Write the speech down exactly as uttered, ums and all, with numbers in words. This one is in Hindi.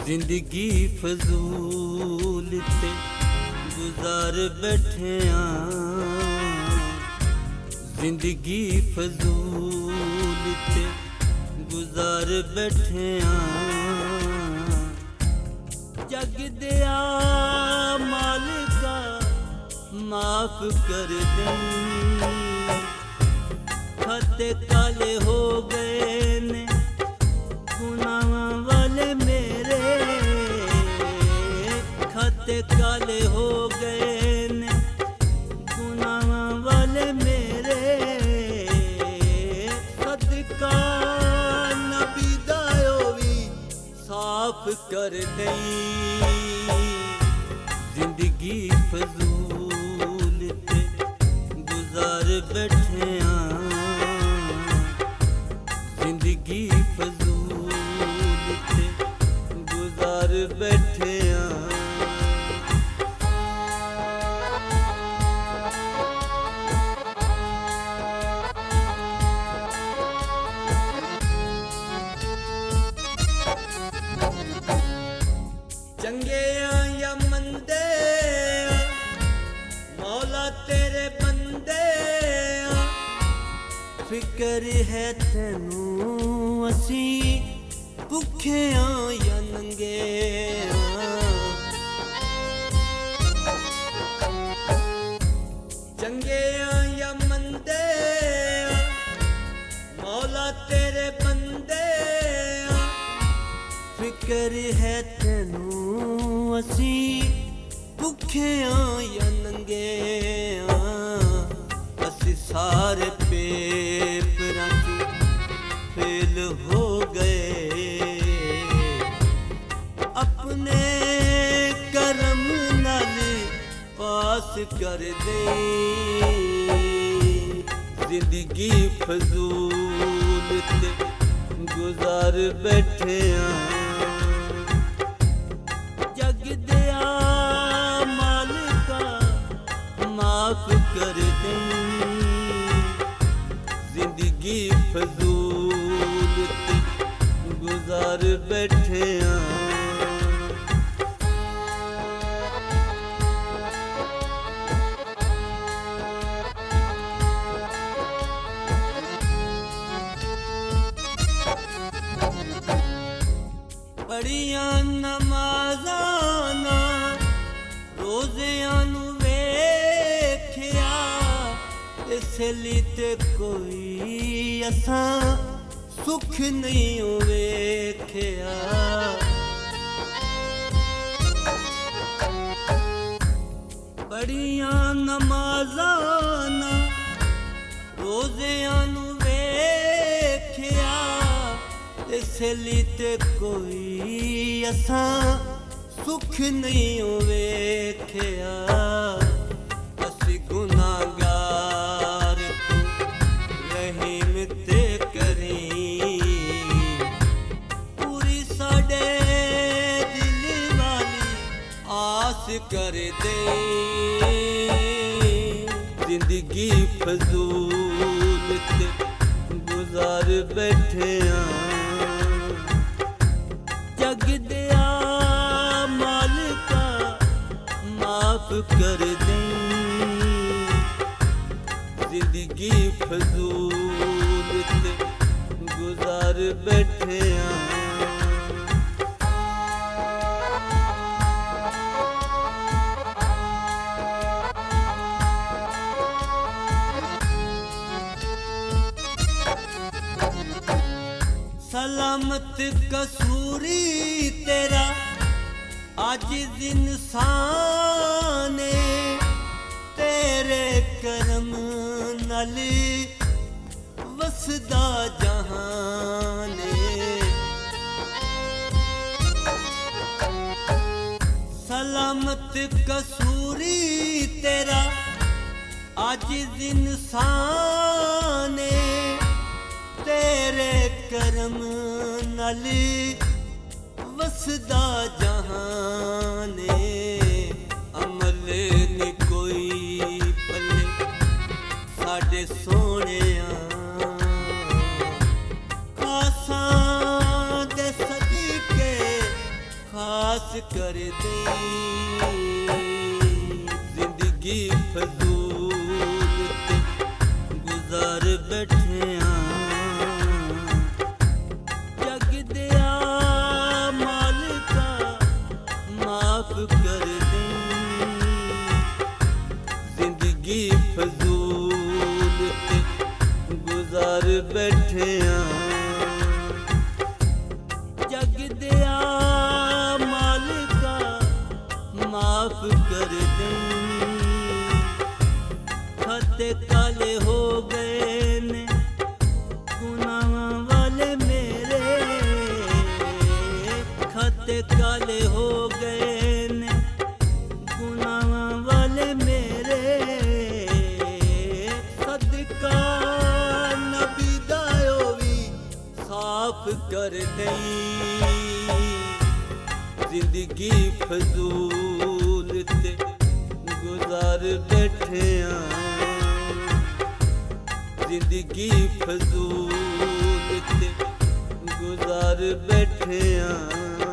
जिंदगी फजूल ते गुजार बैठे जिंदगी फजूल ते गुजार बैठे जग दिया मालिका माफ कर दे खते काले हो गए ने गुनाह वाले मेरे खते काले हो गए ने गुनाह वाले मेरे सदका नबी दायो भी साफ कर दई जिंदगी फजूल ते गुजार बैठे जिंदगी फजूल ते गुजार बैठे चंगे या मंदे मौला तेरे बंदे फिक्र है तेनू असी भुखे या नंगे चंगे या मंदे मौला तेरे बंदे फिक्र है तेनू असी भुखे या नंगे असी सारे पेपरां च फेल हो गए अपने करम नाल पास कर दे जिंदगी फजूल ते गुजार बैठे जग दिया मालिका माफ कर दे जिंदगी फजूल ते गुजार बैठे बड़ियां नमाज़ां रोज़ियां नू वेख्या इसली ते कोई असां सुख नहीं वेख्या बड़ियां नमाज़ां रोज़ियां नू वेख्या इसली ते कोई असां सुख नहीं वेख्या असी गुनाहगार तू रहीम ते करी पूरी साडे दिल वाली आस कर दे जिंदगी फजूल ते गुजार बैठे जग दिया मालिका माफ कर दे जिंदगी फजूल ते गुजार बैठे सलामत कसूरी तेरा आजिज़ इंसान तेरे करम नाल वसदा जहान सलामत कसूरी तेरा आजिज़ इंसान तेरे करम नाल वसदा जहान अमल नी कोई पल्ले साडे सोने खासा दे सदके दई जिंदगी फजूल ते गुजार बैठे जग दिया मालिका माफ कर दे जिंदगी फजूल ते गुजार बैठे जग दिया मालिका माफ कर दे खते काले हो गए ने गुनाह वाले मेरे खते काले हो गए ने गुनाह वाले मेरे सदका नबी दायो भी साफ कर दई जिंदगी फजूल ते गुजार बैठे जिंदगी फजूल ते गुजार बैठे